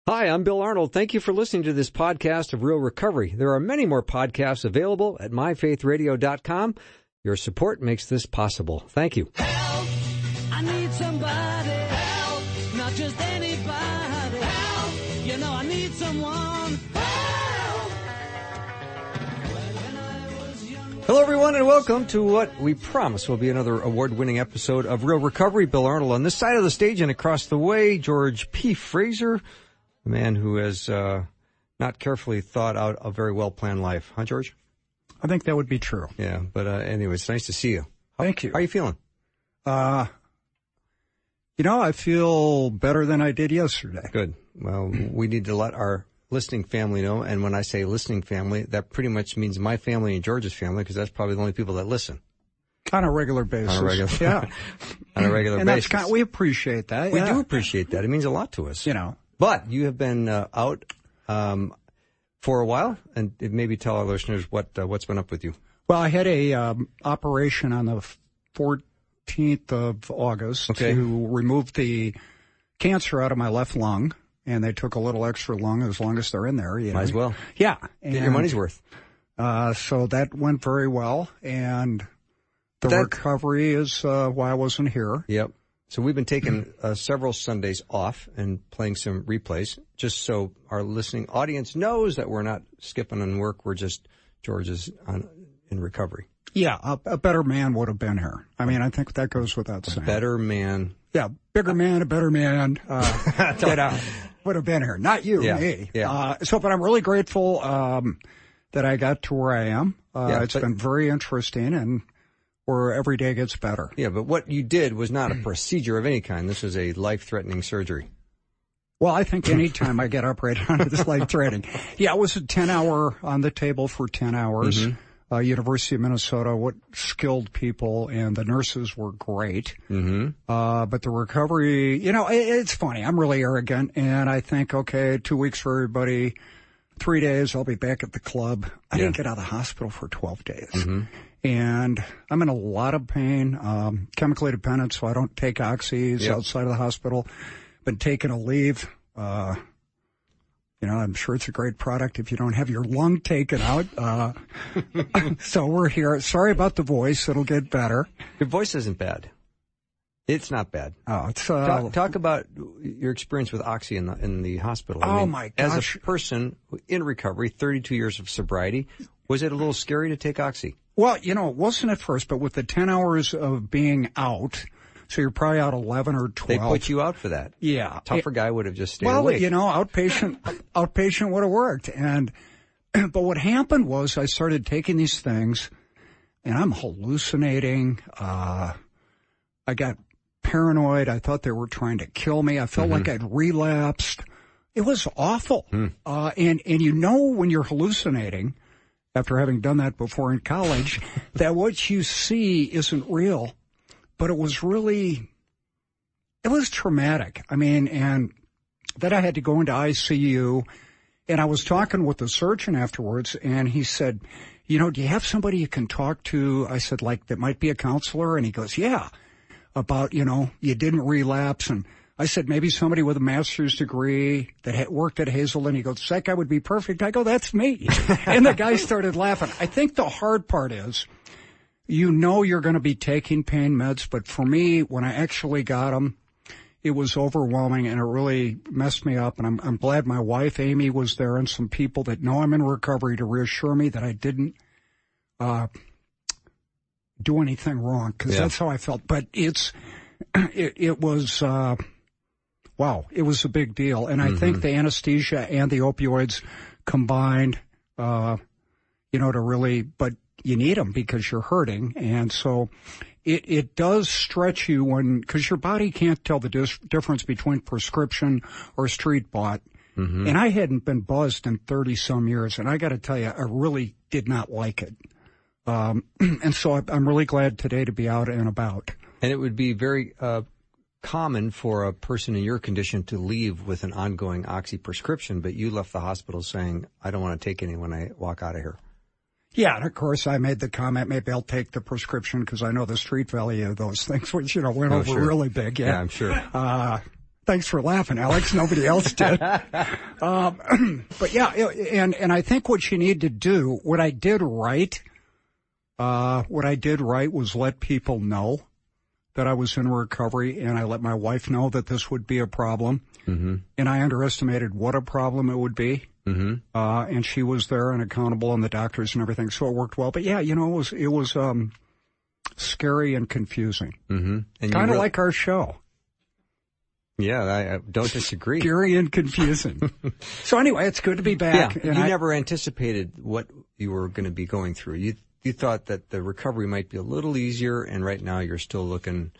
Hi, I'm Bill Arnold. Thank you for listening to this podcast of Real Recovery. There are many more podcasts available at myfaithradio.com. Your support makes this possible. Thank you. Help! I need somebody. Help! Not just anybody. Help! You know I need someone. Help! Hello, everyone, and welcome to what we promise will be another award-winning episode of Real Recovery. Bill Arnold on this side of the stage, and across the way, George P. Fraser, the man who has not carefully thought out a very well-planned life. Huh, George? I think that would be true. Yeah, but anyway, it's nice to see you. Thank you. How are you feeling? I feel better than I did yesterday. Good. Well, we need to let our listening family know, and when I say listening family, that pretty much means my family and George's family, because that's probably the only people that listen. On a regular basis. On a regular, yeah. On a regular and basis. That's we appreciate that. We do appreciate that. It means a lot to us. You know. But you have been out for a while, and maybe tell our listeners what's been up with you. Well, I had a operation on the 14th of August to remove the cancer out of my left lung, and they took a little extra lung as long as they're in there. You know? Might as well. Yeah. Get your money's worth. So that went very well, and the recovery is why I wasn't here. Yep. So we've been taking several Sundays off and playing some replays, just so our listening audience knows that we're not skipping on work. We're just, George is in recovery. Yeah, a better man would have been here. I mean, I think that goes without saying. A better man. Yeah, bigger man, a better man would have been here. Not you, me. Yeah. But I'm really grateful that I got to where I am. It's been very interesting, and where every day gets better. Yeah, but what you did was not a procedure of any kind. This was a life-threatening surgery. Well, I think any time I get operated on, it's life-threatening. Yeah, it was a 10-hour on the table for 10 hours. Mm-hmm. University of Minnesota, what skilled people, and the nurses were great. Mm-hmm. But the recovery, it's funny. I'm really arrogant, and I think, okay, 2 weeks for everybody, 3 days, I'll be back at the club. I didn't get out of the hospital for 12 days. Mm-hmm. And I'm in a lot of pain, chemically dependent, so I don't take oxys outside of the hospital. Been taking a leave. I'm sure it's a great product if you don't have your lung taken out. So we're here. Sorry about the voice. It'll get better. Your voice isn't bad. It's not bad. Oh, it's talk about your experience with Oxy in the hospital. Oh, my gosh. As a person in recovery, 32 years of sobriety, was it a little scary to take Oxy? Well, it wasn't at first, but with the 10 hours of being out, so you're probably out 11 or 12. They put you out for that. Yeah. A tougher guy would have just stayed awake. Outpatient would have worked. But what happened was I started taking these things, and I'm hallucinating. I got paranoid. I thought they were trying to kill me. I felt like I'd relapsed. It was awful. And when you're hallucinating, after having done that before in college, that what you see isn't real. But it was traumatic. I mean, and then I had to go into ICU, and I was talking with the surgeon afterwards, and he said, do you have somebody you can talk to? I said, that might be a counselor? And he goes, yeah, about, you didn't relapse. And I said, maybe somebody with a master's degree that had worked at Hazelden. He goes, that guy would be perfect. I go, that's me. And the guy started laughing. I think the hard part is, you're going to be taking pain meds, but for me, when I actually got them, it was overwhelming, and it really messed me up. And I'm glad my wife, Amy, was there, and some people that know I'm in recovery to reassure me that I didn't do anything wrong, because that's how I felt. But it was it was a big deal. And I think the anesthesia and the opioids combined, to really, but you need them because you're hurting. And so it does stretch you because your body can't tell the difference between prescription or street bought. Mm-hmm. And I hadn't been buzzed in 30 some years. And I got to tell you, I really did not like it. And so I'm really glad today to be out and about. And it would be very common for a person in your condition to leave with an ongoing Oxy prescription, but you left the hospital saying, I don't want to take any when I walk out of here. Yeah, and of course I made the comment, maybe I'll take the prescription because I know the street value of those things, which, went over really big. Yeah, I'm sure. Thanks for laughing, Alex. Nobody else did. But yeah, and I think what you need to do, what I did right was let people know that I was in recovery, and I let my wife know that this would be a problem. Mm-hmm. And I underestimated what a problem it would be. Mm-hmm. And she was there and accountable, and the doctors and everything, so it worked well. But yeah, it was scary and confusing. Mm-hmm. Kind of like our show. Yeah, I don't disagree. Scary and confusing. So anyway, it's good to be back. Yeah, you never anticipated what you were going to be going through. You thought that the recovery might be a little easier, and right now you're still looking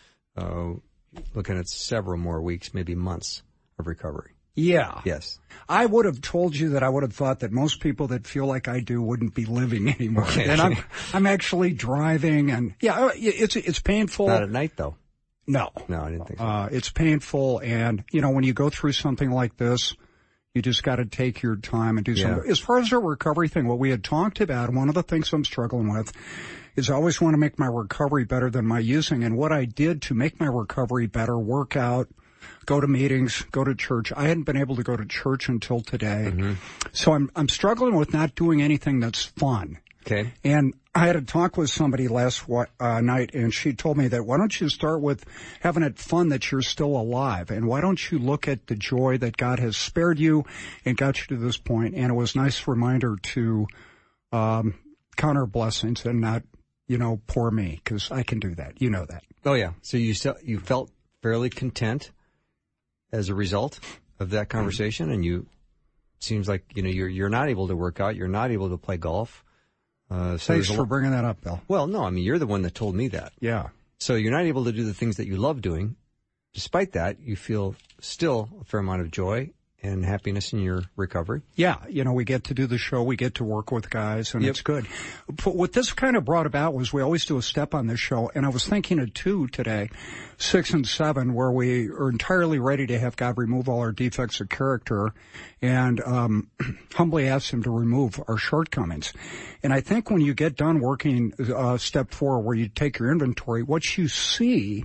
at several more weeks, maybe months of recovery. Yeah. Yes. I would have told you that I would have thought that most people that feel like I do wouldn't be living anymore. Okay. And I'm actually driving, and yeah, it's painful. Not at night though. No, I didn't think so. It's painful, and when you go through something like this, you just got to take your time and do something. As far as the recovery thing, what we had talked about, one of the things I'm struggling with is I always want to make my recovery better than my using. And what I did to make my recovery better, work out, go to meetings, go to church. I hadn't been able to go to church until today. Mm-hmm. So I'm struggling with not doing anything that's fun. Okay. And I had a talk with somebody last night, and she told me that why don't you start with having it fun that you're still alive, and why don't you look at the joy that God has spared you and got you to this point. And it was a nice reminder to count our blessings and not, poor me, because I can do that. You know that. Oh, yeah. So you felt fairly content as a result of that conversation, and seems like, you're not able to work out, you're not able to play golf. Thanks for bringing that up, Bill. Well, no, I mean, you're the one that told me that. Yeah. So you're not able to do the things that you love doing. Despite that, you feel still a fair amount of joy and happiness in your recovery. Yeah. We get to do the show. We get to work with guys, and it's good. But what this kind of brought about was we always do a step on this show, and I was thinking of 2 today, 6 and 7, where we are entirely ready to have God remove all our defects of character and humbly ask Him to remove our shortcomings. And I think when you get done working step 4, where you take your inventory, what you see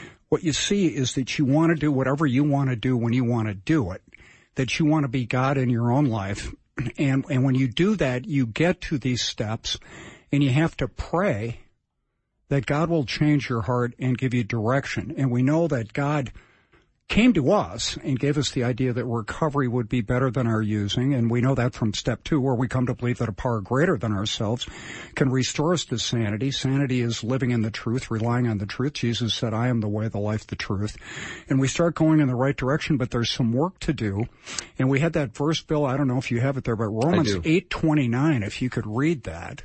is that you want to do whatever you want to do when you want to do it, that you want to be God in your own life. And when you do that, you get to these steps, and you have to pray that God will change your heart and give you direction. And we know that God came to us and gave us the idea that recovery would be better than our using. And we know that from step 2, where we come to believe that a power greater than ourselves can restore us to sanity. Sanity is living in the truth, relying on the truth. Jesus said, I am the way, the life, the truth. And we start going in the right direction, but there's some work to do. And we had that verse, Bill, I don't know if you have it there, but Romans 8:29, if you could read that.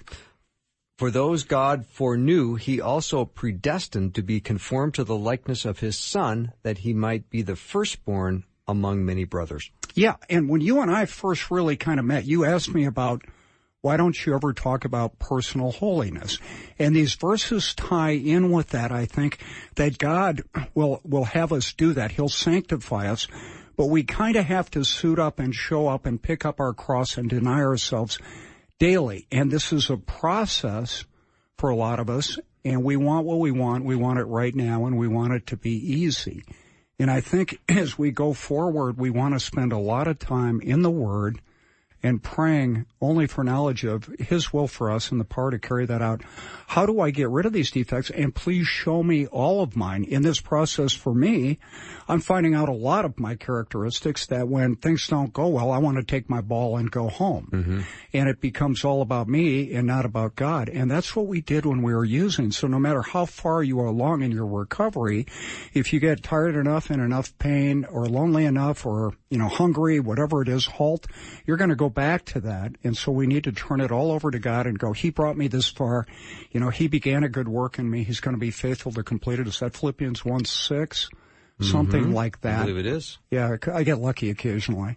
For those God foreknew, He also predestined to be conformed to the likeness of His Son, that He might be the firstborn among many brothers. Yeah, and when you and I first really kind of met, you asked me about, why don't you ever talk about personal holiness? And these verses tie in with that, I think, that God will have us do that. He'll sanctify us, but we kind of have to suit up and show up and pick up our cross and deny ourselves daily. And this is a process for a lot of us, and we want what we want it right now, and we want it to be easy. And I think as we go forward, we want to spend a lot of time in the Word and praying only for knowledge of His will for us and the power to carry that out. How do I get rid of these defects? And please show me all of mine. In this process, for me, I'm finding out a lot of my characteristics that when things don't go well, I want to take my ball and go home. Mm-hmm. And it becomes all about me and not about God. And that's what we did when we were using. So no matter how far you are along in your recovery, if you get tired enough, in enough pain, or lonely enough, or, hungry, whatever it is, halt, you're going to go back to that. And so we need to turn it all over to God and go, He brought me this far. He began a good work in me. He's going to be faithful to complete it. Is that Philippians 1:6? Something like that. I believe it is. Yeah, I get lucky occasionally.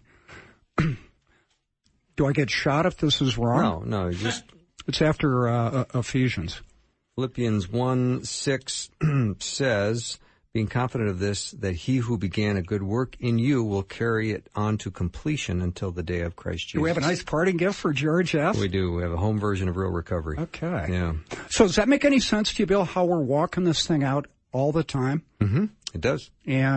Do I get shot if this is wrong? No, It's after Ephesians. Philippians 1:6 says, being confident of this, that He who began a good work in you will carry it on to completion until the day of Christ Jesus. Do we have a nice parting gift for George F.? We do. We have a home version of Real Recovery. Okay. Yeah. So does that make any sense to you, Bill, how we're walking this thing out all the time? Mm-hmm. It does. And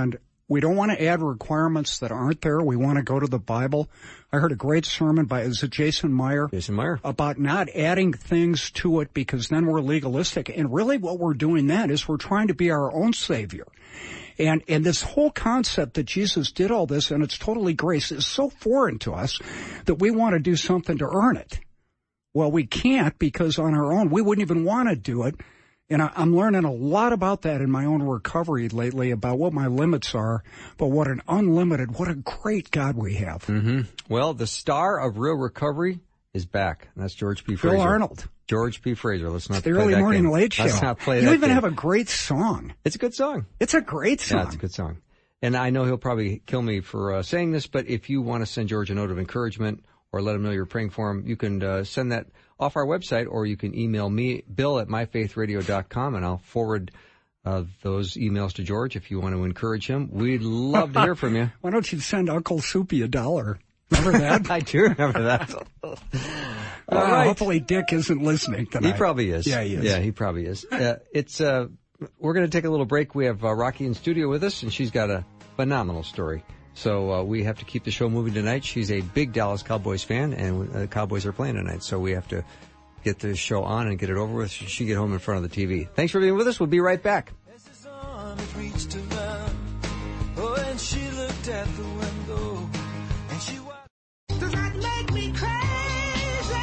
We don't want to add requirements that aren't there. We want to go to the Bible. I heard a great sermon by, is it Jason Meyer? Jason Meyer. About not adding things to it because then we're legalistic. And really what we're doing then is we're trying to be our own Savior. And this whole concept that Jesus did all this and it's totally grace is so foreign to us that we want to do something to earn it. Well, we can't because on our own, we wouldn't even want to do it. And I'm learning a lot about that in my own recovery lately, about what my limits are, but what a great God we have. Mm-hmm. Well, the star of Real Recovery is back. And that's George P. Fraser. Phil Arnold. George P. Fraser. Let's not it's the play early that morning game. late show. Let's not play you that even game. have a great song. It's a good song. It's a great song. Yeah, it's a good song. And I know he'll probably kill me for saying this, but if you want to send George a note of encouragement or let him know you're praying for him, you can send that off our website, or you can email me, bill@myfaithradio.com, and I'll forward those emails to George if you want to encourage him. We'd love to hear from you. Why don't you send Uncle Soupy $1? Remember that? I do remember that. All right. Hopefully Dick isn't listening tonight. He probably is. Yeah, he is. Yeah, he probably is. We're going to take a little break. We have Rocky in studio with us, and she's got a phenomenal story. So we have to keep the show moving tonight. She's a big Dallas Cowboys fan, and the Cowboys are playing tonight. So we have to get the show on and get it over with. She get home in front of the TV. Thanks for being with us. We'll be right back. As his arm had reached around, oh, and she looked at the window, and she watched. Does that make me crazy?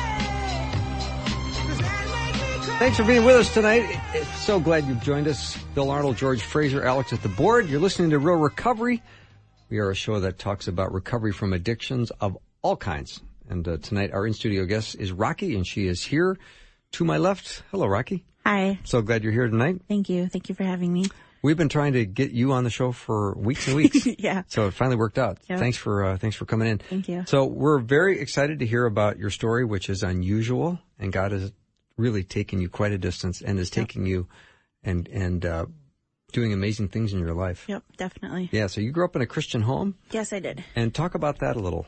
Does that make me crazy? Thanks for being with us tonight. So glad you've joined us. Bill Arnold, George Fraser, Alex at the board. You're listening to Real Recovery. We are a show that talks about recovery from addictions of all kinds. And tonight our in-studio guest is Rocky, and she is here to my left. Hello, Rocky. Hi. So glad you're here tonight. Thank you. Thank you for having me. We've been trying to get you on the show for weeks and weeks. Yeah. So it finally worked out. Yep. Thanks for coming in. Thank you. So we're very excited to hear about your story, which is unusual, and God has really taken you quite a distance and is taking you and doing amazing things in your life. Yep, definitely. Yeah. So you grew up in a Christian home, Yes, I did. and talk about that a little.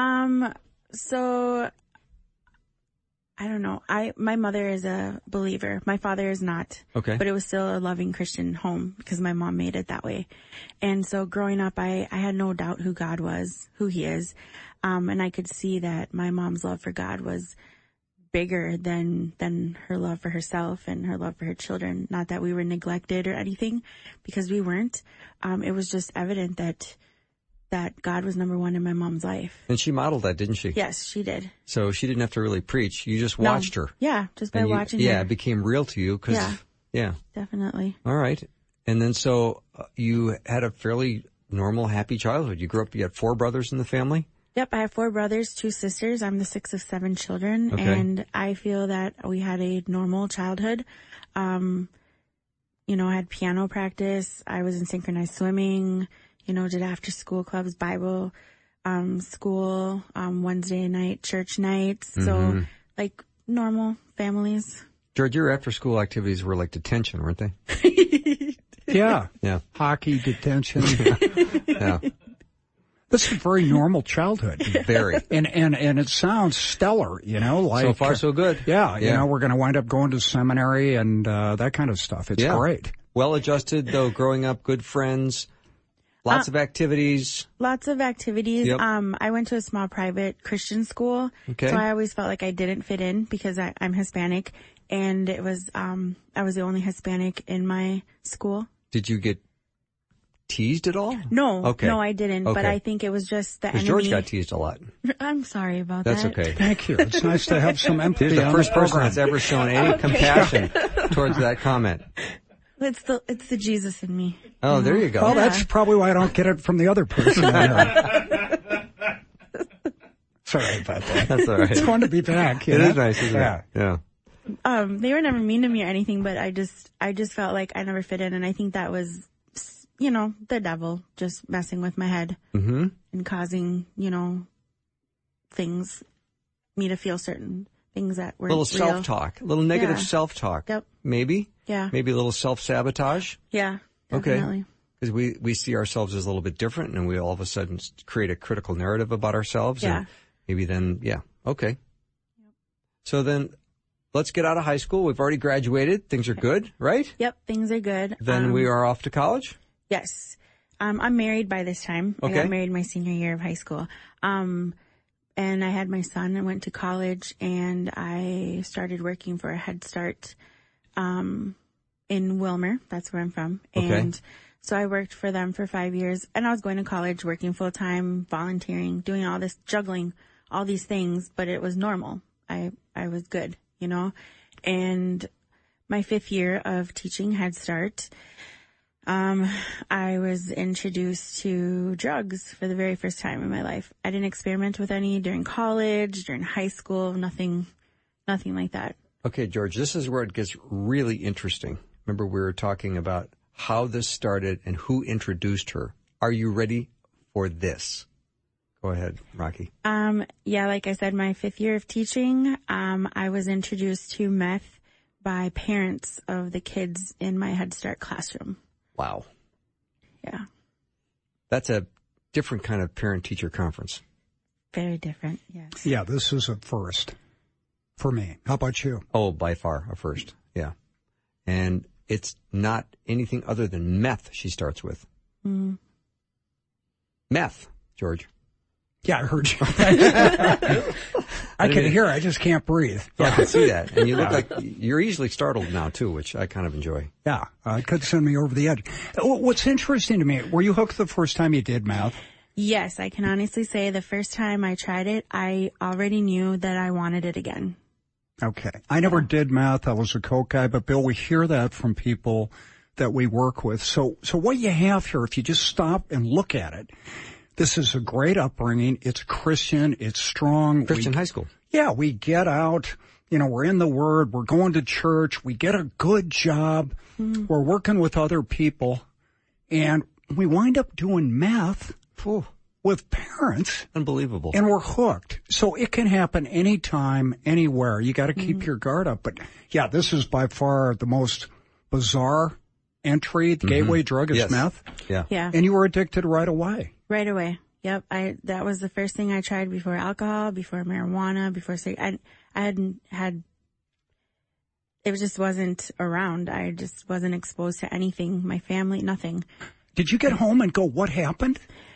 So I don't know. My mother is a believer. My father is not. Okay. But it was still a loving Christian home because my mom made it that way. And so growing up, I had no doubt who God was, who he is. And I could see that my mom's love for God was bigger than her love for herself and her love for her children. Not that we were neglected or anything, because we weren't. It was just evident that God was number one in my mom's life. And she modeled that, didn't she? Yes, she did. So she didn't have to really preach. You just watched her. Yeah, just by And watching yeah, her. it became real to you. Yeah. Definitely. All right. And then so you had a fairly normal, happy childhood. You grew up, you had 4 brothers in the family? Yep, I have 4 brothers, 2 sisters. I'm the 6th of 7 children, Okay. and I feel that we had a normal childhood. I had piano practice. I was in synchronized swimming. Did after school clubs, Bible school, Wednesday night church nights. So like normal families. George, your after school activities were like detention, weren't they? Yeah. Yeah. Hockey, detention. Yeah. This is a very normal childhood. Very. And it sounds stellar, like. So far, so good. Yeah. We're going to wind up going to seminary and, that kind of stuff. It's great. Well adjusted though, growing up, good friends, lots of activities. Lots of activities. Yep. I went to a small private Christian school. Okay. So I always felt like I didn't fit in because I'm Hispanic, and it was, I was the only Hispanic in my school. Did you get teased at all? No. Okay. No, I didn't. Okay. But I think it was just the Because enemy. George got teased a lot. I'm sorry about That's that. okay. Thank you. It's nice to have some empathy. He's the on first the person program. that's ever shown any compassion towards that comment. It's the Jesus in me. Oh, there you go. Well, that's probably why I don't get it from the other person. Sorry about that. That's all right. It's fun to be back. It is nice, isn't Yeah. it? Yeah. They were never mean to me or anything, but I just felt like I never fit in, and I think that was, the devil just messing with my head and causing, me to feel certain things that were A little self-talk, a little negative Yeah. self-talk. Yep. Maybe. Yeah. Maybe a little self-sabotage. Yeah. Okay. Definitely. Because we see ourselves as a little bit different, and we all of a sudden create a critical narrative about ourselves. Yeah. And maybe then, okay. So then let's get out of high school. We've already graduated. Things are good, right? Yep. Things are good. Then we are off to college? Yes. I'm married by this time. Okay. I got married my senior year of high school. And I had my son and went to college, and I started working for a Head Start, in Wilmer. That's where I'm from. Okay. And so I worked for them for 5 years, and I was going to college, working full time, volunteering, doing all this, juggling all these things, but it was normal. I was good, you know, and my 5th year of teaching Head Start, I was introduced to drugs for the very first time in my life. I didn't experiment with any during college, during high school, nothing like that. Okay, George, this is where it gets really interesting. Remember, we were talking about how this started and who introduced her. Are you ready for this? Go ahead, Rocky. Yeah, like I said, my 5th year of teaching, I was introduced to meth by parents of the kids in my Head Start classroom. Wow. Yeah. That's a different kind of parent-teacher conference. Very different, yes. Yeah, this is a first for me. How about you? Oh, by far a first. Yeah. And it's not anything other than meth she starts with. Mm. Meth, George. Yeah, I heard you. I can hear. I just can't breathe. Yeah, I can see that. And you look like you're easily startled now, too, which I kind of enjoy. Yeah, it could send me over the edge. What's interesting to me, were you hooked the first time you did meth? Yes, I can honestly say the first time I tried it, I already knew that I wanted it again. Okay. I never did meth. I was a coke guy, but Bill, we hear that from people that we work with. So what you have here, if you just stop and look at it, this is a great upbringing. It's Christian. It's strong. Christian high school. Yeah, we get out. You know, we're in the Word. We're going to church. We get a good job. We're working with other people. And we wind up doing meth with parents. Unbelievable. And we're hooked. So it can happen anytime, anywhere. You got to keep your guard up. But yeah, this is by far the most bizarre entry. The gateway drug is meth. Yeah. Yeah. And you were addicted right away. Right away. Yep. That was the first thing I tried before alcohol, before marijuana, before cigarettes. I hadn't had, it just wasn't around. I just wasn't exposed to anything. My family, nothing. Did you get home and go, what happened?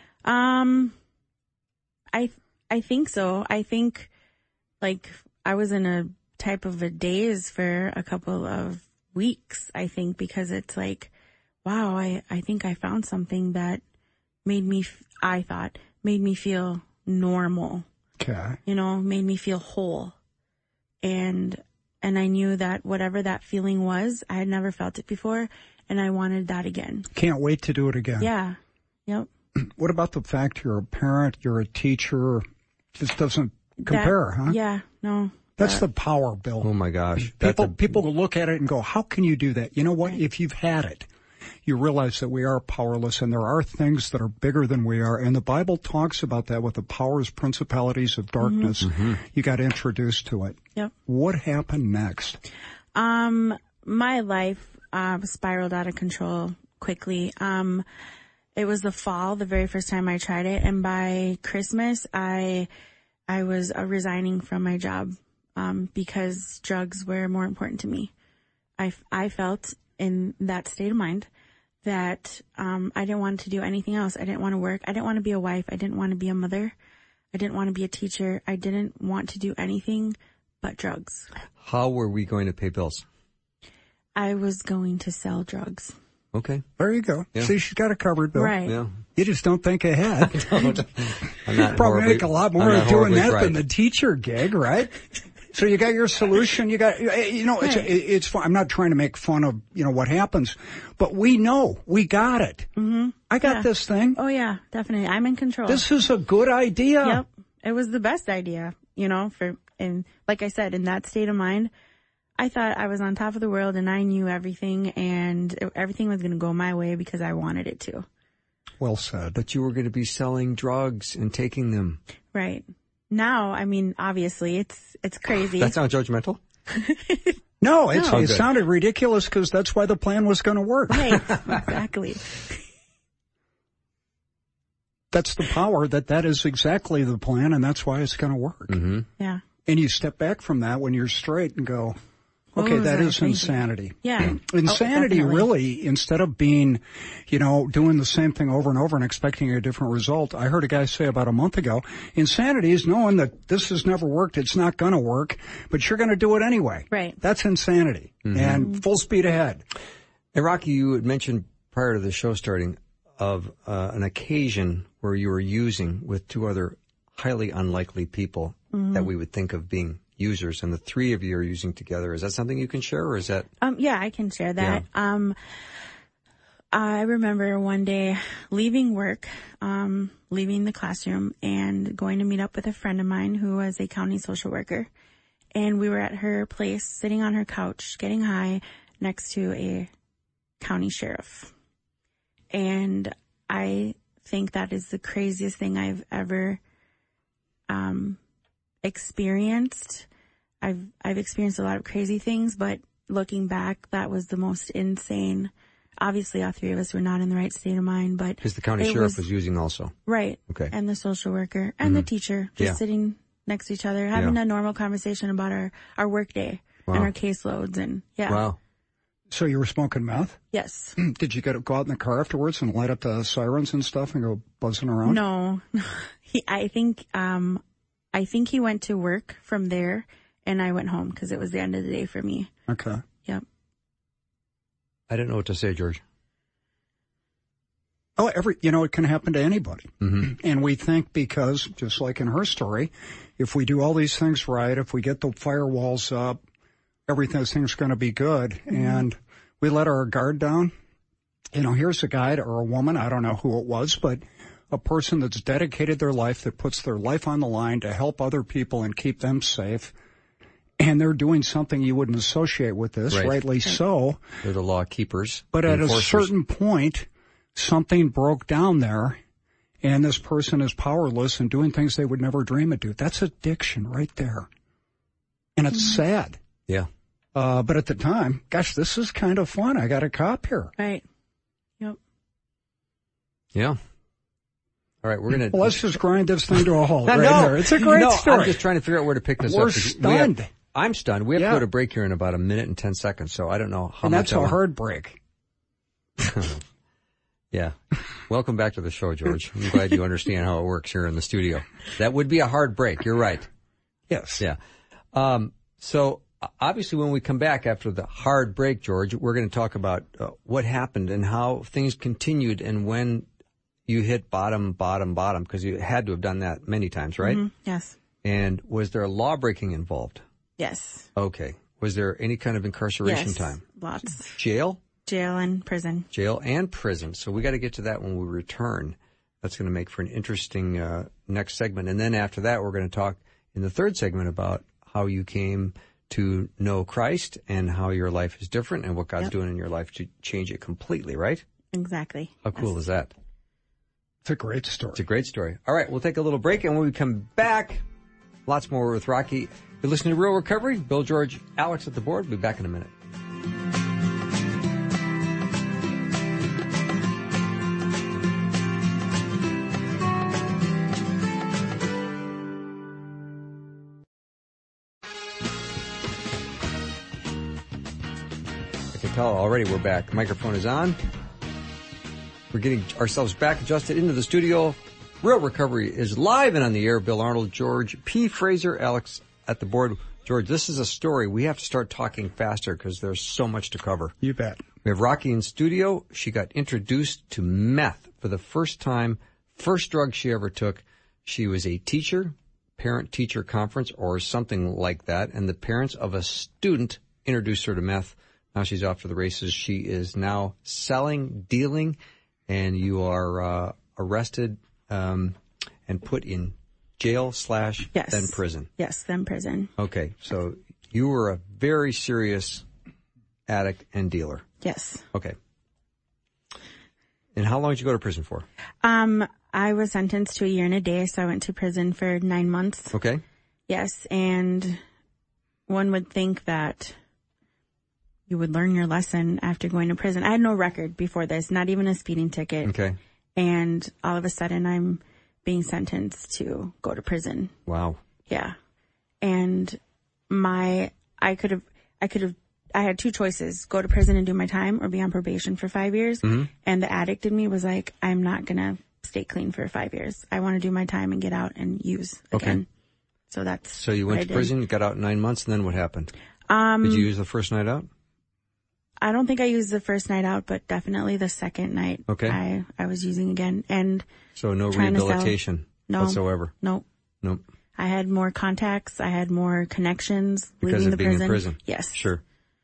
I think so. I think like I was in a type of a daze for a couple of weeks, I think, because it's like, wow, I think I found something that made me, made me feel normal. Okay. You know, made me feel whole. And I knew that whatever that feeling was, I had never felt it before, and I wanted that again. Can't wait to do it again. Yeah. Yep. What about the fact you're a parent, you're a teacher? Just doesn't compare, huh? Yeah, no. That's the power, Bill. Oh, my gosh. People look at it and go, how can you do that? You know what? If you've had it, you realize that we are powerless and there are things that are bigger than we are. And the Bible talks about that with the powers, principalities of darkness. You got introduced to it. Yep. What happened next? My life spiraled out of control quickly. It was the fall, the very first time I tried it. And by Christmas, I was resigning from my job because drugs were more important to me. I felt in that state of mind that I didn't want to do anything else. I didn't want to work. I didn't want to be a wife. I didn't want to be a mother. I didn't want to be a teacher. I didn't want to do anything but drugs. How were we going to pay bills? I was going to sell drugs. Okay. There you go. Yeah. See, she's got it covered, Bill. Right. Yeah. You just don't think ahead. I'm not Probably make a lot more I'm not doing horribly that bright. than the teacher gig, right? So you got your solution. You got, it's fun. I'm not trying to make fun of, what happens, but we know we got it. Mm-hmm. I got this thing. Oh yeah, definitely. I'm in control. This is a good idea. Yep. It was the best idea, and like I said, in that state of mind, I thought I was on top of the world and I knew everything and everything was going to go my way because I wanted it to. Well said. But you were going to be selling drugs and taking them. Right. Now, I mean, obviously it's crazy. That sounds judgmental? No, it good. sounded ridiculous because that's why the plan was going to work. Right. Exactly. That's the power that is exactly the plan and that's why it's going to work. Mm-hmm. Yeah. And you step back from that when you're straight and go, Okay, was that I is thinking? insanity. Yeah. Insanity, definitely. really, instead of being, doing the same thing over and over and expecting a different result. I heard a guy say about a month ago, insanity is knowing that this has never worked, it's not going to work, but you're going to do it anyway. Right. That's insanity. And full speed ahead. And Rocky, you had mentioned prior to the show starting of an occasion where you were using with two other highly unlikely people that we would think of being users, and the three of you are using together. Is that something you can share, or is that? Yeah, I can share that. I remember one day leaving work, leaving the classroom and going to meet up with a friend of mine who was a county social worker. And we were at her place, sitting on her couch, getting high next to a county sheriff. And I think that is the craziest thing I've ever experienced. I've experienced a lot of crazy things, but looking back, that was the most insane. Obviously, all three of us were not in the right state of mind, but Because the county sheriff was using also. right. Okay. And the social worker and the teacher just sitting next to each other, having a normal conversation about our work day and our caseloads, and Wow. So you were smoking meth? Yes. Did you go out in the car afterwards and light up the sirens and stuff and go buzzing around? No, I think he went to work from there, and I went home because it was the end of the day for me. Okay. Yep. I didn't know what to say, George. Oh, it can happen to anybody. And we think because, just like in her story, if we do all these things right, if we get the firewalls up, everything's going to be good. And we let our guard down. Here's a guy or a woman, I don't know who it was, but a person that's dedicated their life, that puts their life on the line to help other people and keep them safe. And they're doing something you wouldn't associate with this, rightly so. They're the law keepers. But at a certain point, something broke down there, and this person is powerless and doing things they would never dream of doing. That's addiction right there. And it's sad. Yeah. But at the time, gosh, this is kind of fun. I got a cop here. Right. Yep. Yeah. All right, we're going to... Well, let's just grind this thing to a halt there. It's a great story. I'm just trying to figure out where to pick this We're up. stunned. I'm stunned. We have to go to break here in about a minute and 10 seconds, so I don't know how much... And that's a hard break. Yeah. Welcome back to the show, George. I'm glad you understand how it works here in the studio. That would be a hard break. You're right. Yes. Yeah. So obviously when we come back after the hard break, George, we're going to talk about what happened and how things continued and when you hit bottom, because you had to have done that many times, right? Yes. And was there law breaking involved? Yes. Okay. Was there any kind of incarceration time? Lots. Jail? Jail and prison. Jail and prison. So we got to get to that when we return. That's going to make for an interesting next segment. And then after that, we're going to talk in the third segment about how you came to know Christ and how your life is different and what God's doing in your life to change it completely, right? Exactly. How cool is that? It's a great story. It's a great story. All right, we'll take a little break, and when we come back, lots more with Rocky. You're listening to Real Recovery. Bill, George, Alex at the board. We'll be back in a minute. I can tell already we're back. The microphone is on. We're getting ourselves back adjusted into the studio. Real Recovery is live and on the air. Bill Arnold, George P. Fraser, Alex at the board. George, this is a story. We have to start talking faster because there's so much to cover. You bet. We have Rocky in studio. She got introduced to meth for the first time. First drug she ever took. She was a teacher, parent-teacher conference or something like that, and the parents of a student introduced her to meth. Now she's off to the races. She is now selling, dealing, and you are arrested and put in jail / then prison. Yes, then prison. Okay, so you were a very serious addict and dealer. Yes. Okay. And how long did you go to prison for? I was sentenced to 1 year and a day, so I went to prison for 9 months. Okay. Yes, and one would think that you would learn your lesson after going to prison. I had no record before this, not even a speeding ticket. Okay. And all of a sudden I'm being sentenced to go to prison. Wow. Yeah. And I could have I had two choices, go to prison and do my time or be on probation for 5 years. And the addict in me was like, I'm not going to stay clean for 5 years. I want to do my time and get out and use again. So you went to prison, you got out in 9 months, and then what happened? Did you use the first night out? I don't think I used the first night out, but definitely the second night. Okay. I was using again. And so no rehabilitation whatsoever? Nope. I had more contacts. I had more connections. Because of being in prison? Yes. Sure.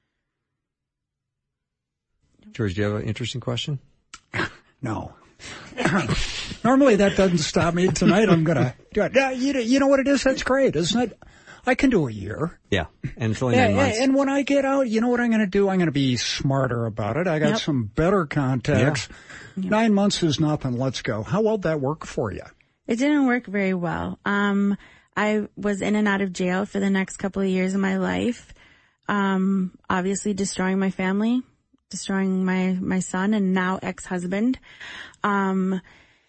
George, do you have an interesting question? No. Normally that doesn't stop me. Tonight I'm going to do it. You know what it is? That's great, isn't it? I can do a year. Yeah. And it's only 9 months. And when I get out, you know what I'm going to do? I'm going to be smarter about it. I got some better contacts. Yeah. 9 months is nothing. Let's go. How well did that work for you? It didn't work very well. I was in and out of jail for the next couple of years of my life. Obviously destroying my family, destroying my son and now ex-husband. And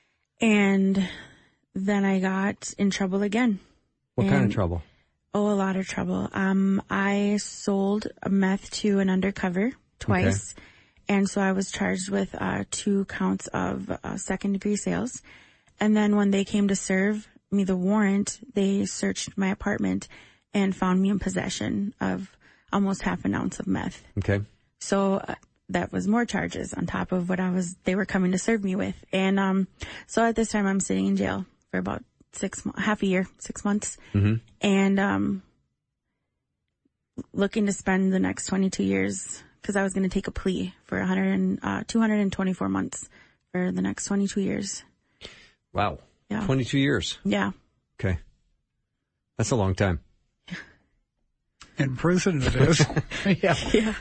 then I got in trouble again. What kind of trouble? Oh, a lot of trouble. I sold meth to an undercover twice. Okay. And so I was charged with 2 counts of second-degree sales. And then when they came to serve me the warrant, they searched my apartment and found me in possession of almost half an ounce of meth. Okay. So that was more charges on top of what they were coming to serve me with. And so at this time I'm sitting in jail for about half a year, 6 months. And looking to spend the next 22 years because I was going to take a plea for 224 months for the next 22 years. Wow. Yeah. 22 years. Yeah. Okay. That's a long time. In prison it is. Yeah.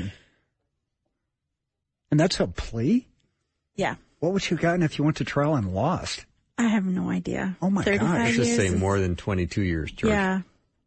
And that's a plea? Yeah. What would you gotten if you went to trial and lost? I have no idea. Oh my God. Let's just say more than 22 years, George. Yeah.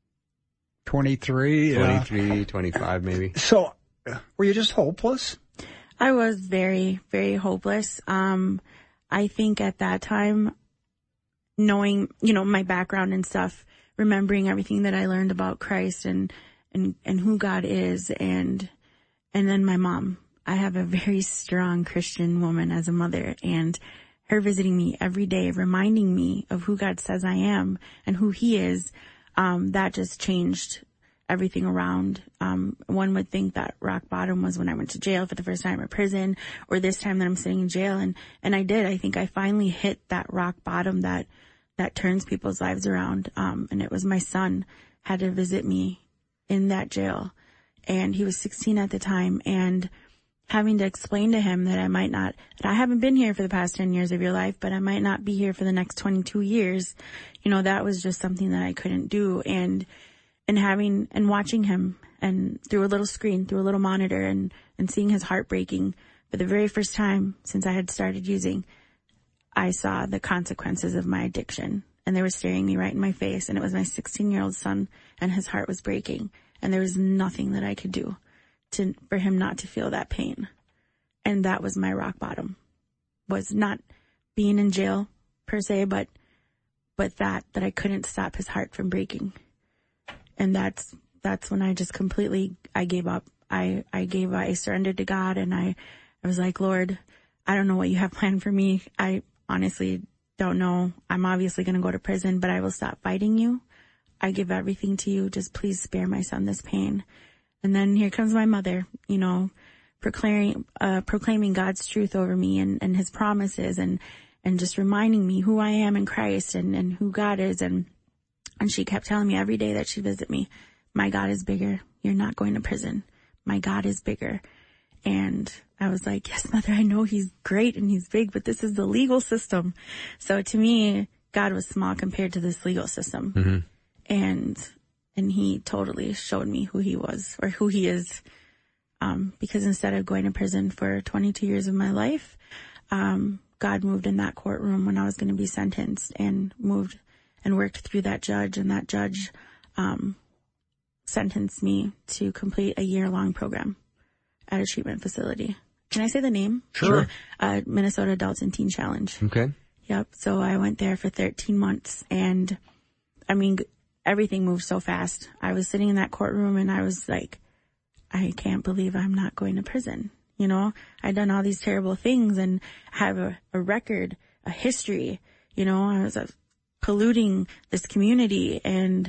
23. 23, 25 maybe. So, were you just hopeless? I was very, very hopeless. I think at that time, knowing, my background and stuff, remembering everything that I learned about Christ and who God is and then my mom. I have a very strong Christian woman as a mother, and her visiting me every day, reminding me of who God says I am and who He is, that just changed everything around. One would think that rock bottom was when I went to jail for the first time or prison, or this time that I'm sitting in jail. And I did. I think I finally hit that rock bottom that turns people's lives around. And it was my son had to visit me in that jail, and he was 16 at the time, and having to explain to him that that I haven't been here for the past 10 years of your life, but I might not be here for the next 22 years. That was just something that I couldn't do. And watching him and through a little screen, through a little monitor and seeing his heart breaking for the very first time since I had started using, I saw the consequences of my addiction, and they were staring me right in my face. And it was my 16-year-old son, and his heart was breaking, and there was nothing that I could do for him not to feel that pain. And that was my rock bottom, was not being in jail per se, but that I couldn't stop his heart from breaking. And that's when I just I gave up. I surrendered to God, and I was like, Lord, I don't know what you have planned for me. I honestly don't know. I'm obviously going to go to prison, but I will stop fighting you. I give everything to you. Just please spare my son this pain. And then here comes my mother, proclaiming God's truth over me and His promises and just reminding me who I am in Christ and who God is. And she kept telling me every day that she'd visit me, my God is bigger. You're not going to prison. My God is bigger. And I was like, yes, Mother, I know He's great and He's big, but this is the legal system. So to me, God was small compared to this legal system. Mm-hmm. And He totally showed me who He was or who He is. Because instead of going to prison for 22 years of my life, God moved in that courtroom when I was going to be sentenced and moved and worked through that judge. And that judge, sentenced me to complete a year-long program at a treatment facility. Can I say the name? Sure. Minnesota Adults and Teen Challenge. Okay. Yep. So I went there for 13 months, and everything moved so fast. I was sitting in that courtroom and I was like, I can't believe I'm not going to prison. You know, I'd done all these terrible things and have a record, a history. You know, I was polluting this community, and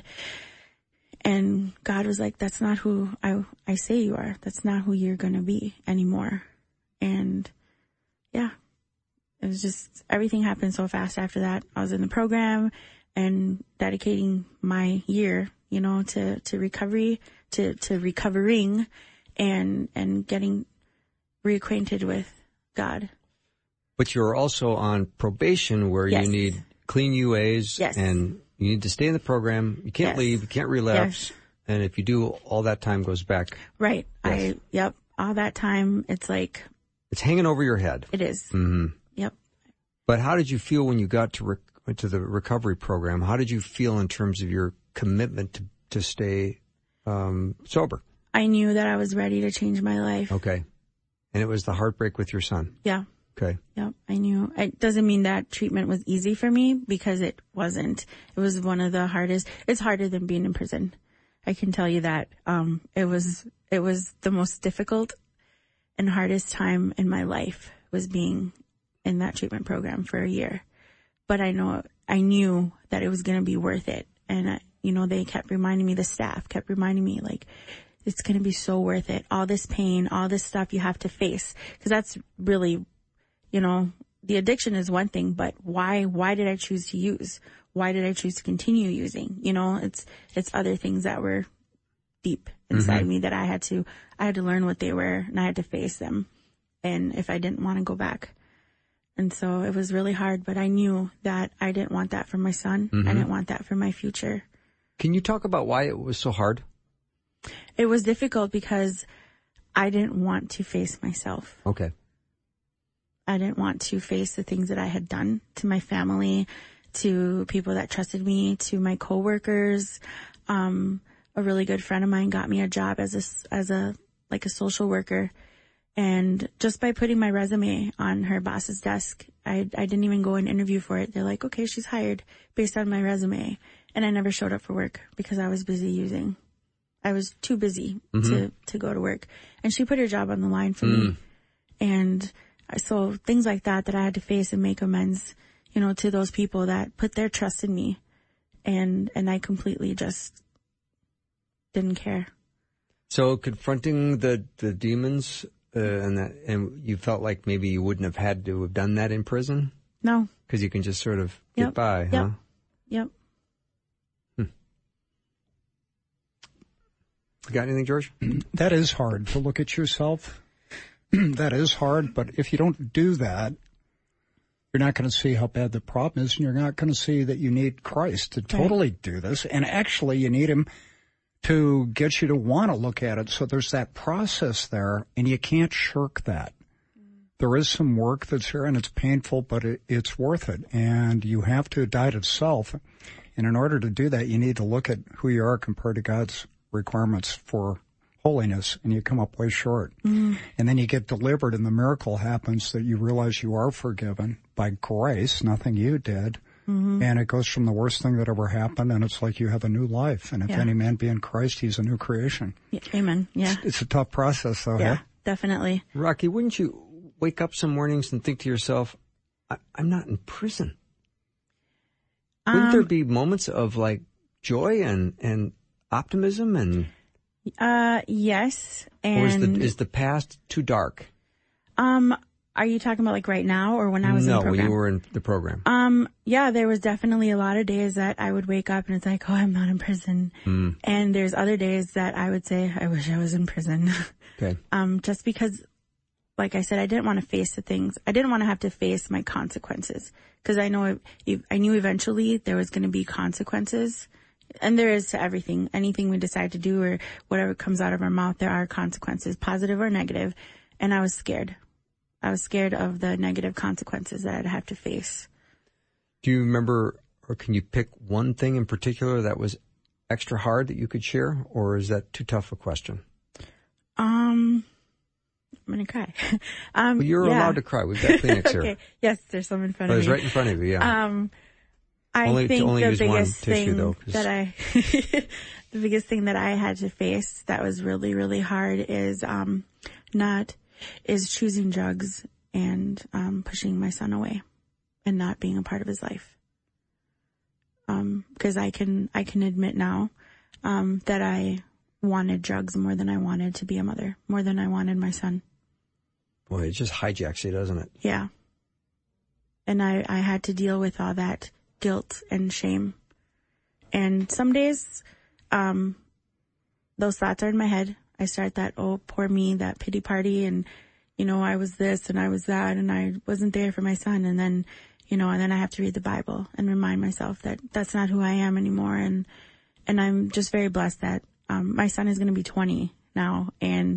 God was like, that's not who I say you are. That's not who you're going to be anymore. And yeah, it was just, everything happened so fast after that. I was in the program and dedicating my year, you know, to recovery, to recovering and getting reacquainted with God. But you're also on probation where Yes. you need clean UAs Yes. and you need to stay in the program. You can't Yes. leave. You can't relapse. Yes. And if you do, all that time goes back. Right. Yes. All that time, it's like, It's hanging over your head. it is. Mm-hmm. Yep. But how did you feel when you got to the recovery program? How did you feel in terms of your commitment to stay sober? I knew that I was ready to change my life. Okay. And it was the heartbreak with your son. Yeah. Okay. Yep. I knew. It doesn't mean that treatment was easy for me, because it wasn't. It was one of the hardest. It's harder than being in prison. I can tell you that. It was the most difficult and hardest time in my life, was being in that treatment program for a year. But I knew that it was going to be worth it. And, they kept reminding me, the staff kept reminding me, like, it's going to be so worth it. All this pain, all this stuff you have to face. Because that's really, the addiction is one thing, but why did I choose to use? Why did I choose to continue using? It's other things that were deep inside me that I had to learn what they were, and I had to face them. And if I didn't want to go back. And so it was really hard, but I knew that I didn't want that for my son. I didn't want that for my future. Can you talk about why it was so hard? It was difficult because I didn't want to face myself. Okay. I didn't want to face the things that I had done to my family, to people that trusted me, to my coworkers. A really good friend of mine got me a job as a social worker. And just by putting my resume on her boss's desk, I didn't even go and interview for it. They're like, okay, she's hired based on my resume. And I never showed up for work because I was busy using. I was too busy to go to work. And she put her job on the line for me. And so things like that I had to face and make amends, to those people that put their trust in me. And I completely just didn't care. So confronting the demons, and you felt like maybe you wouldn't have had to have done that in prison? No. Because you can just sort of get by, huh? Yep. You got anything, George? That is hard to look at yourself. That is hard, but if you don't do that, you're not going to see how bad the problem is, and you're not going to see that you need Christ to totally do this. And actually, you need him to get you to want to look at it. So there's that process there, and you can't shirk that. There is some work that's here, and it's painful, but it's worth it. And you have to die to self. And in order to do that, you need to look at who you are compared to God's requirements for holiness, and you come up way short. And then you get delivered, and the miracle happens that you realize you are forgiven by grace, nothing you did. And it goes from the worst thing that ever happened, and it's like you have a new life. And if any man be in Christ, he's a new creation. Yeah, amen. Yeah. It's a tough process, though. Yeah, huh? definitely. Rocky, wouldn't you wake up some mornings and think to yourself, I'm not in prison? Wouldn't there be moments of like joy and optimism and... Yes. And or is the past too dark? Are you talking about like right now or when I was in the program? No, when you were in the program. Yeah, there was definitely a lot of days that I would wake up and it's like, oh, I'm not in prison. And there's other days that I would say, I wish I was in prison. Okay. Just because, like I said, I didn't want to face the things. I didn't want to have to face my consequences because I knew eventually there was going to be consequences. And there is to everything. Anything we decide to do or whatever comes out of our mouth, there are consequences, positive or negative. And I was scared. I was scared of the negative consequences that I'd have to face. Do you remember, or can you pick one thing in particular that was extra hard that you could share, or is that too tough a question? I'm going to cry. Well, you're allowed to cry. We've got Kleenex here. Okay. Yes, there's some in front Oh, of me. it's right in front of you, yeah. I think only the use one biggest tissue, thing though, 'cause- that the biggest thing that I had to face that was really, really hard is choosing drugs and pushing my son away and not being a part of his life. Because I can admit now that I wanted drugs more than I wanted to be a mother, more than I wanted my son. Boy, it just hijacks you, doesn't it? Yeah. And I had to deal with all that guilt and shame. And some days, those thoughts are in my head. I start that, oh, poor me, that pity party. And, I was this and I was that and I wasn't there for my son. And then, and then I have to read the Bible and remind myself that that's not who I am anymore. And I'm just very blessed that, my son is going to be 20 now. And,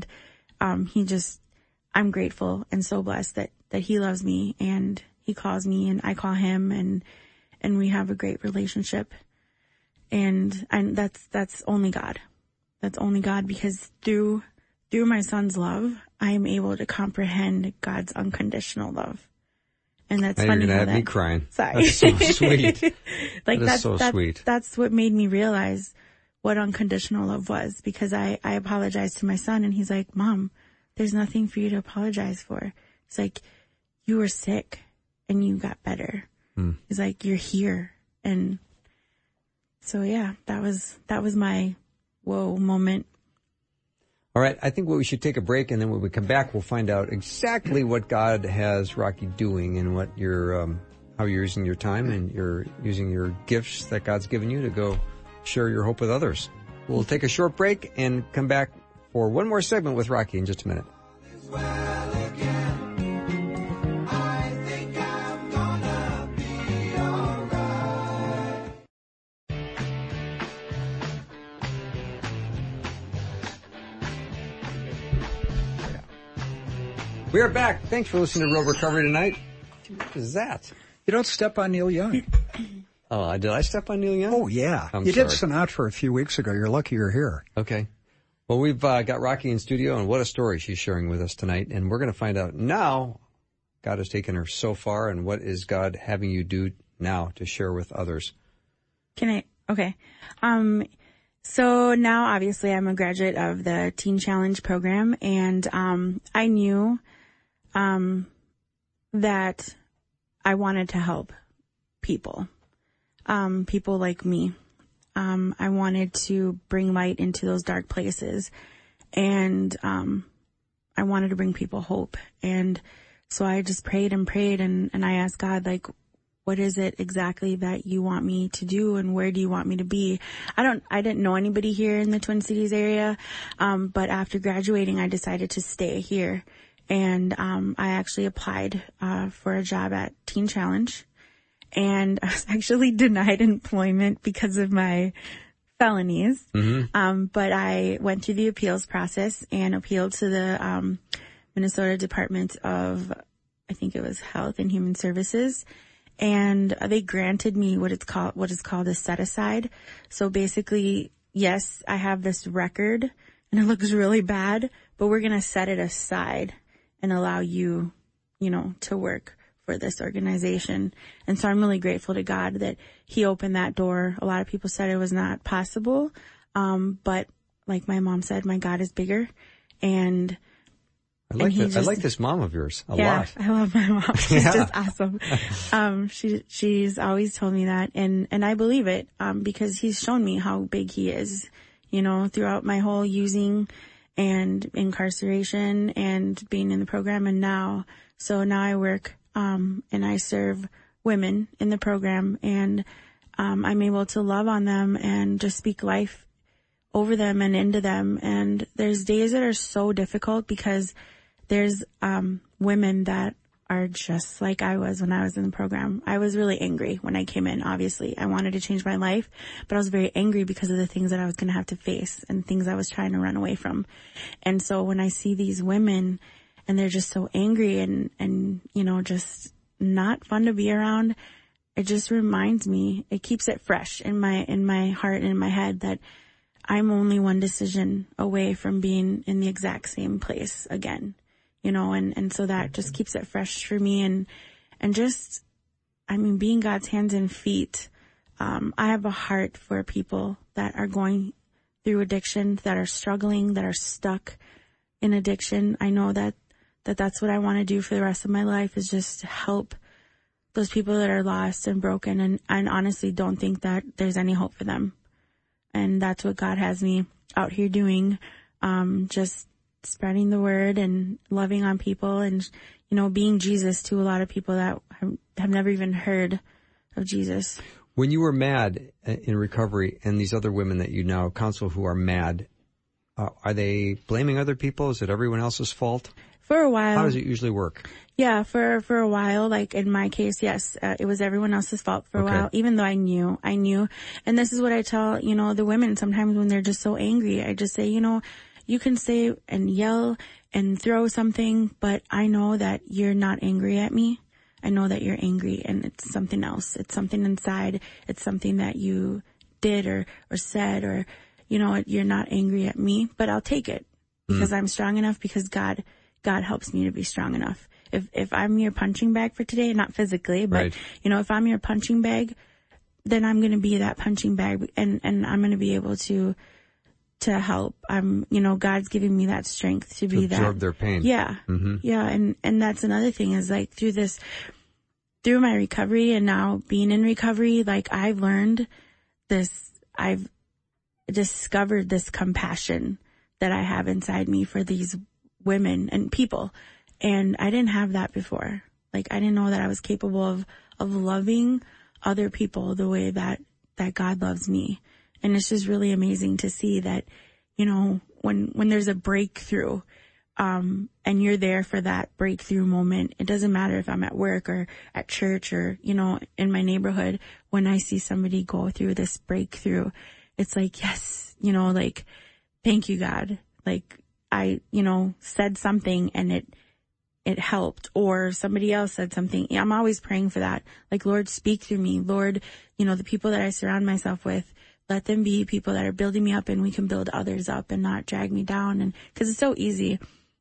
I'm grateful and so blessed that he loves me and he calls me and I call him and we have a great relationship. And that's only God. That's only God, because through my son's love, I am able to comprehend God's unconditional love. And that's funny. You're going to have me crying. Sorry. That's so sweet. That's so sweet. That's what made me realize what unconditional love was, because I apologized to my son and he's like, Mom, there's nothing for you to apologize for. It's like, you were sick and you got better. He's like, you're here. And so, yeah, that was my whoa moment. All right. I think we should take a break, and then when we come back, we'll find out exactly what God has Rocky doing and what how you're using your time and you're using your gifts that God's given you to go share your hope with others. We'll take a short break and come back for one more segment with Rocky in just a minute. We are back. Thanks for listening to Real Recovery tonight. What is that? You don't step on Neil Young. Oh, did I step on Neil Young? Oh, yeah. I'm you sorry. did Sinatra a few weeks ago. You're lucky you're here. Okay. Well, we've got Rocky in studio, and what a story she's sharing with us tonight. And we're going to find out now God has taken her so far, and what is God having you do now to share with others? Okay. So now obviously I'm a graduate of the Teen Challenge program, and I knew that I wanted to help people like me. I wanted to bring light into those dark places, and I wanted to bring people hope. And so I just prayed and I asked God, like, what is it exactly that you want me to do, and where do you want me to be? I didn't know anybody here in the Twin Cities area, but after graduating, I decided to stay here. And I actually applied for a job at Teen Challenge, and I was actually denied employment because of my felonies. Mm-hmm. But I went through the appeals process and appealed to the Minnesota Department of, I think it was Health and Human Services. And they granted me what is called a set aside. So basically, yes, I have this record and it looks really bad, but we're going to set it aside and allow you, to work for this organization. And so I'm really grateful to God that he opened that door. A lot of people said it was not possible. But like my mom said, my God is bigger. And I like this mom of yours a lot. Yeah, I love my mom. She's just awesome. She's always told me that, and I believe it, because he's shown me how big he is, throughout my whole using and incarceration and being in the program. And now I work, and I serve women in the program, and, I'm able to love on them and just speak life over them and into them. And there's days that are so difficult because there's women that are just like I was when I was in the program. I was really angry when I came in, obviously. I wanted to change my life, but I was very angry because of the things that I was going to have to face and things I was trying to run away from. And so when I see these women and they're just so angry and just not fun to be around, it just reminds me, it keeps it fresh in my heart and in my head that I'm only one decision away from being in the exact same place again. And so that just keeps it fresh for me and just, being God's hands and feet I have a heart for people that are going through addiction, that are struggling, that are stuck in addiction. I know that's what I want to do for the rest of my life, is just help those people that are lost and broken, and honestly don't think that there's any hope for them. And that's what God has me out here doing, just spreading the word and loving on people, and, being Jesus to a lot of people that have never even heard of Jesus. When you were mad in recovery, and these other women that you now counsel who are mad, are they blaming other people? Is it everyone else's fault? For a while. How does it usually work? Yeah, for a while, like in my case, yes, it was everyone else's fault for a while, even though I knew. And this is what I tell, the women sometimes when they're just so angry. I just say, you can say and yell and throw something, but I know that you're not angry at me. I know that you're angry, and it's something else. It's something inside. It's something that you did or said, or, you're not angry at me, but I'll take it because I'm strong enough, because God helps me to be strong enough. If I'm your punching bag for today, not physically, but, right. If I'm your punching bag, then I'm going to be that punching bag, and I'm going to be able to help. God's giving me that strength to be that. To absorb their pain. Yeah. Mm-hmm. Yeah. And that's another thing is, like, through my recovery and now being in recovery, like, I've learned this, I've discovered this compassion that I have inside me for these women and people. And I didn't have that before. Like, I didn't know that I was capable of loving other people the way that God loves me. And it's just really amazing to see that, when there's a breakthrough, and you're there for that breakthrough moment, it doesn't matter if I'm at work or at church or, in my neighborhood, when I see somebody go through this breakthrough, it's like, yes, like, thank you, God. Like, I, said something and it helped, or somebody else said something. I'm always praying for that. Like, Lord, speak through me. Lord, the people that I surround myself with, let them be people that are building me up, and we can build others up and not drag me down. And cause it's so easy.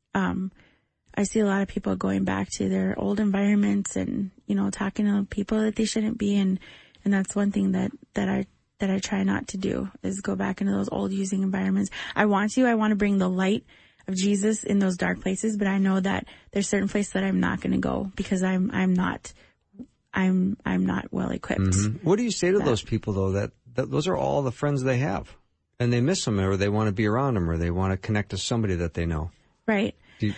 I see a lot of people going back to their old environments and, talking to people that they shouldn't be. And that's one thing that I try not to do, is go back into those old using environments. I want to bring the light of Jesus in those dark places, but I know that there's certain places that I'm not going to go because I'm not well equipped. Mm-hmm. What do you say to those people, though, that those are all the friends they have, and they miss them, or they want to be around them, or they want to connect to somebody that they know? Right.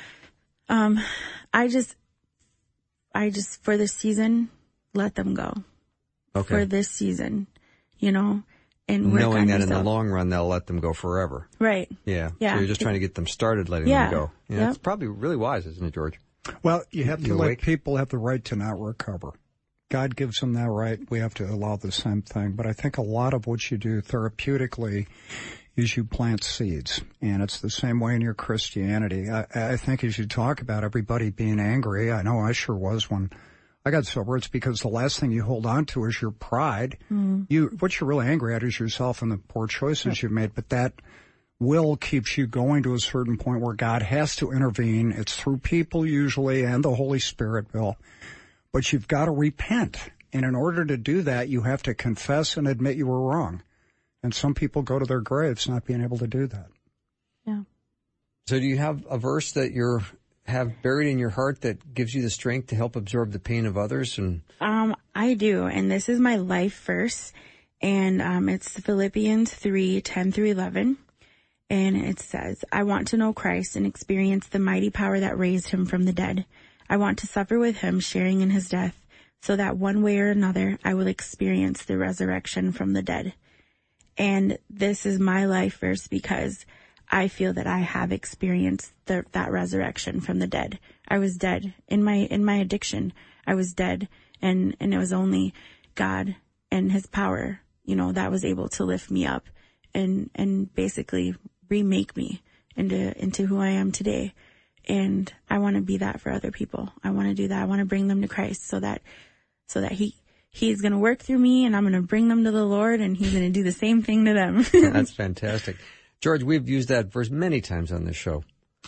I just for this season, let them go. Okay. For this season, and knowing that in the long run they'll let them go forever. Right. Yeah. Yeah. So you're just trying to get them started letting them go. Yeah. That's probably really wise, isn't it, George? Well, you have to let people have the right to not recover. God gives them that right. We have to allow the same thing. But I think a lot of what you do therapeutically is you plant seeds. And it's the same way in your Christianity. I think as you talk about everybody being angry, I know I sure was when I got sober. It's because the last thing you hold on to is your pride. What you're really angry at is yourself and the poor choices you've made. But that will keeps you going to a certain point where God has to intervene. It's through people usually, and the Holy Spirit will. But you've got to repent. And in order to do that, you have to confess and admit you were wrong. And some people go to their graves not being able to do that. Yeah. So do you have a verse that you have buried in your heart that gives you the strength to help absorb the pain of others? And I do. And this is my life verse. And it's Philippians 3:10-11. And it says, I want to know Christ and experience the mighty power that raised him from the dead. I want to suffer with him, sharing in his death, so that one way or another I will experience the resurrection from the dead. And this is my life verse because I feel that I have experienced that resurrection from the dead. I was dead in my addiction. I was dead, and it was only God and his power, that was able to lift me up and basically remake me into who I am today. And I want to be that for other people. I want to do that. I want to bring them to Christ so that he's going to work through me, and I'm going to bring them to the Lord, and he's going to do the same thing to them. That's fantastic. George, we've used that verse many times on this show.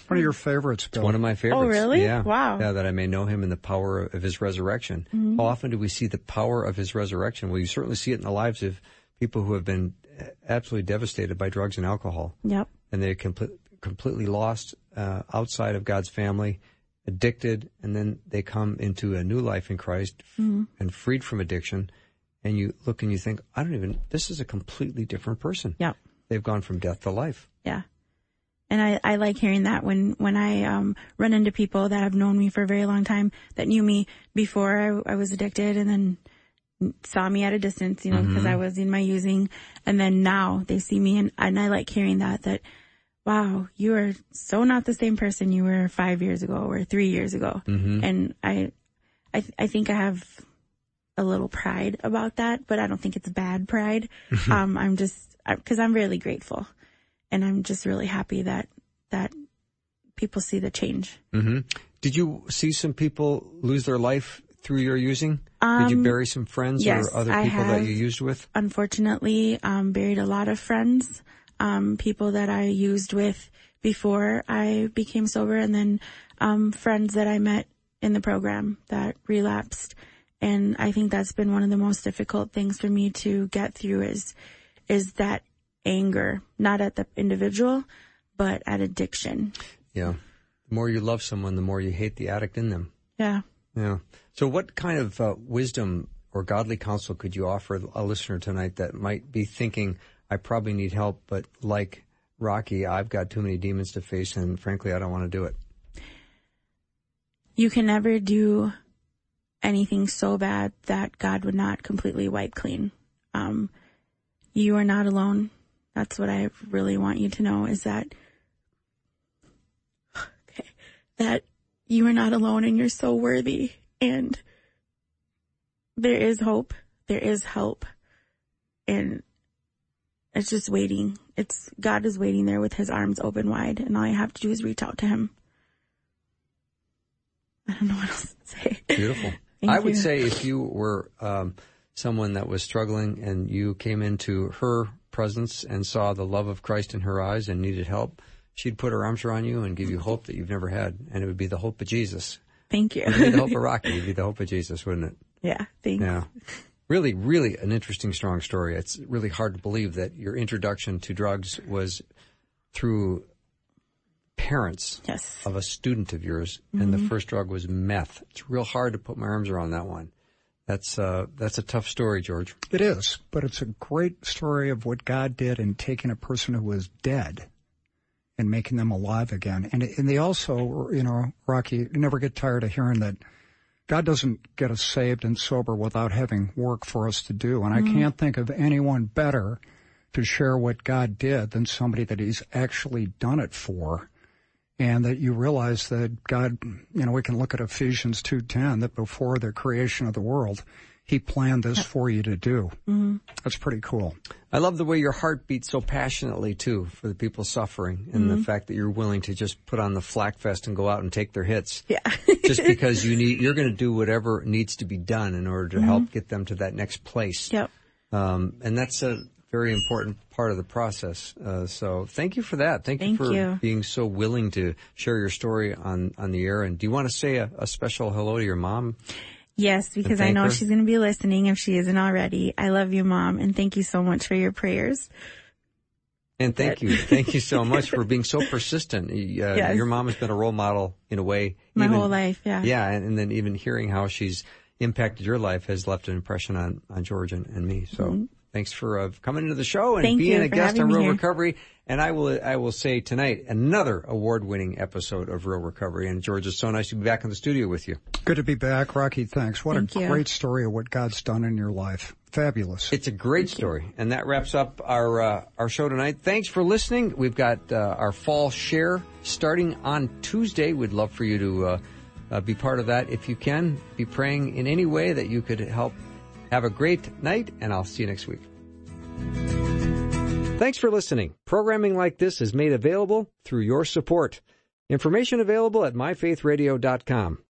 One of your favorites, Bill. It's one of my favorites. Oh, really? Yeah. Wow. Yeah, that I may know him in the power of his resurrection. How often do we see the power of his resurrection? Well, you certainly see it in the lives of people who have been absolutely devastated by drugs and alcohol. Yep. And they're completely lost outside of God's family, addicted, and then they come into a new life in Christ and freed from addiction. And you look and you think, this is a completely different person. Yep. They've gone from death to life. Yeah. And I like hearing that when I run into people that have known me for a very long time, that knew me before I was addicted and then saw me at a distance, because I was in my using. And then now they see me and I like hearing that, wow, you are so not the same person you were 5 years ago or 3 years ago. And I think I have a little pride about that, but I don't think it's bad pride. Because I'm really grateful. And I'm just really happy that people see the change. Did you see some people lose their life through your using? Did you bury some friends yes, or other people that you used with? Unfortunately, buried a lot of friends, people that I used with before I became sober, and then friends that I met in the program that relapsed. And I think that's been one of the most difficult things for me to get through is that anger, not at the individual, but at addiction. Yeah. The more you love someone, the more you hate the addict in them. Yeah. Yeah. So what kind of wisdom or godly counsel could you offer a listener tonight that might be thinking, I probably need help, but like Rocky, I've got too many demons to face, and frankly, I don't want to do it? You can never do anything so bad that God would not completely wipe clean. You are not alone. That's what I really want you to know, is that you are not alone and you're so worthy, and there is hope, there is help, and it's just waiting. God is waiting there with his arms open wide, and all you have to do is reach out to him. I don't know what else to say. Beautiful. I would say if you were someone that was struggling and you came into her presence and saw the love of Christ in her eyes and needed help, she'd put her arms around you and give you hope that you've never had, and it would be the hope of Jesus. Thank you. It would be the hope of Rocky. It would be the hope of Jesus, wouldn't it? Yeah, thanks. Yeah. Really, really an interesting, strong story. It's really hard to believe that your introduction to drugs was through parents of a student of yours, and the first drug was meth. It's real hard to put my arms around that one. That's a tough story, George. It is, but it's a great story of what God did in taking a person who was dead and making them alive again. And they also, Rocky, you never get tired of hearing that God doesn't get us saved and sober without having work for us to do. And I can't think of anyone better to share what God did than somebody that he's actually done it for. And that you realize that God, we can look at Ephesians 2:10, that before the creation of the world, he planned this for you to do. That's pretty cool. I love the way your heart beats so passionately, too, for the people suffering, and the fact that you're willing to just put on the flak vest and go out and take their hits. Yeah. Just because you're going to do whatever needs to be done in order to help get them to that next place. Yep. And that's a very important part of the process. So thank you for that. Thank you for being so willing to share your story on the air. And do you want to say a special hello to your mom? Yes, because I know she's going to be listening if she isn't already. I love you, Mom, and thank you so much for your prayers. And thank you. Thank you so much for being so persistent. Yes. Your mom has been a role model in a way. My whole life, yeah. Yeah, and then even hearing how she's impacted your life has left an impression on George and me. So thanks for coming into the show and being a guest on Real Recovery. And I will say tonight, another award-winning episode of Real Recovery. And George, it's so nice to be back in the studio with you. Good to be back, Rocky. Thanks. What a great story of what God's done in your life. Fabulous. It's a great story. And that wraps up our show tonight. Thanks for listening. We've got our fall share starting on Tuesday. We'd love for you to be part of that if you can. Be praying in any way that you could help. Have a great night, and I'll see you next week. Thanks for listening. Programming like this is made available through your support. Information available at myfaithradio.com.